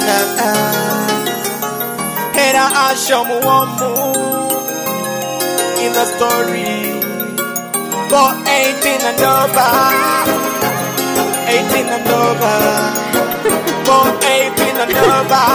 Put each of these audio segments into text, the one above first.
And I show me one more in the story. But 18 and over, 18 and over, but 18 and over,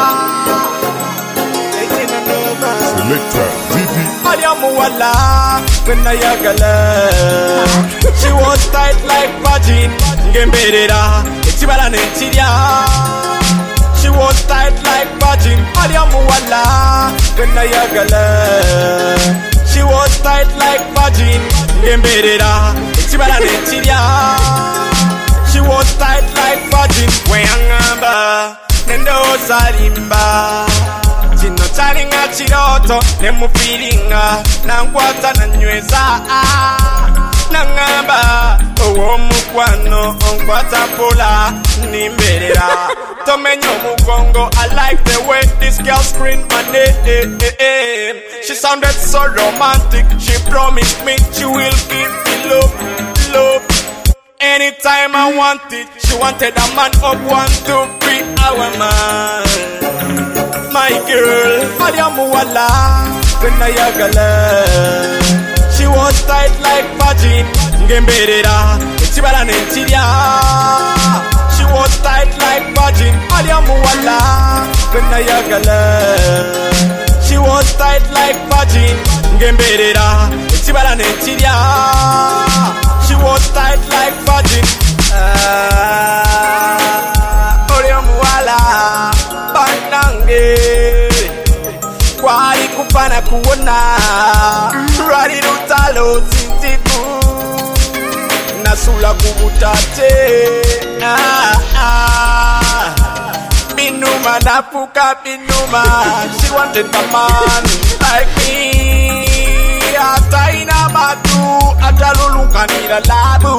18 and over. Selector Vivi. Aliamuwala, when I yagala. She was tight like virgin, Gemberera, Exibala Netiria. She was tight like virgin, Aliamuwala, when I yagala. She was tight like virgin, Gemberera, Exibala Netiria. She was tight like virgin, Wayangamba, Nendo Salimba. Chino chalinga chiroto, nemu feelinga, nangwata na nyweza. Nangamba, owo mukwano, onkwata pola, nimberera. Tomenyo mugongo, I like the way this girl screamed my name. She sounded so romantic, she promised me she will give me love, love. Anytime I want it, she wanted a man of 1 to 3 hour man. My girl, Aliamuwala, when I yagala. She was tight like virgin, Gemberera, Exibala Netiria. She was tight like virgin, Aliamuwala, when I yagala. She was tight like virgin, Gemberera, Exibala Netiria. She was tight like virgin. Aliamuwala, Bandange, Kwali kupana kuona, Radi lutalo sintiku, Nasula kubutate. Binuma napuka binuma. She wanted a man like me. Ataina matu, ataluluka nila labu.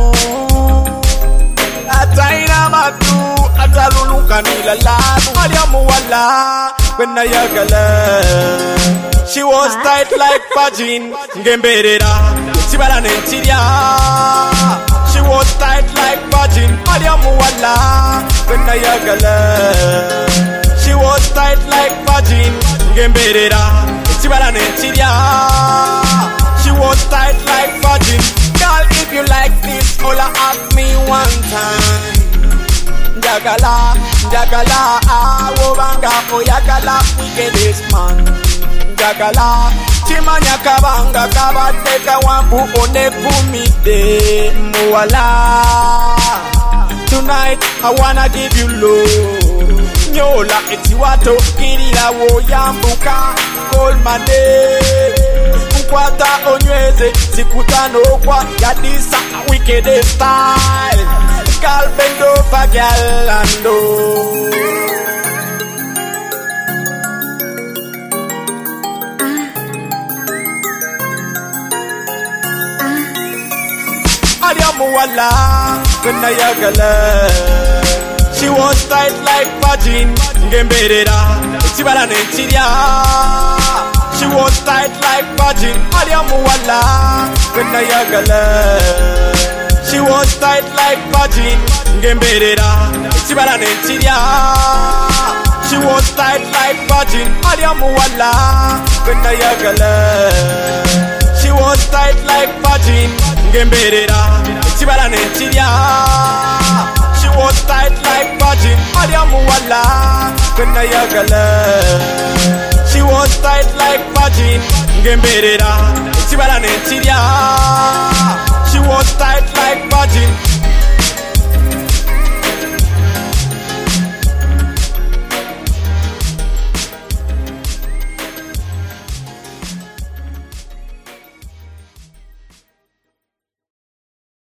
Ataina matu, ataluluka nila labu. Aliamuwala, when I yagala. She was tight like virgin, Gemberera, Exibala Netiria. She was tight like virgin, Aliamuwala, when I yagala. She was tight like virgin, Gemberera, Exibala Netiria. She was tight like virgin. Girl, if you like this, holla at me one time. Jagala, Jagala, Wobanga, Oyagala, wickedest man. Jagala, Chimanya Kabanga, Kabateka, Wampu, Onekumide, Muala. Tonight, I wanna give you love. Nyola, Etiwato, Kirila, Woyambuka, call my name. Ukwata, Onyweze, Sikutano, Kwa, Yadisa, wickedest style. Calvendo Fagalando. Aliamuwala, when I yagala. She was tight like virgin, Gemberera, Exibala Netiria. She was tight like virgin, Aliamuwala, when I yagala. She was tight like virgin, Gemberera, Exibala Netiria. She was tight like virgin, Aliamuwala, when I yagala. She was tight like virgin, Gemberera, Exibala Netiria. She was tight like virgin, Aliamuwala, when I yagala. She was tight like virgin, Gemberera, Exibala Netiria.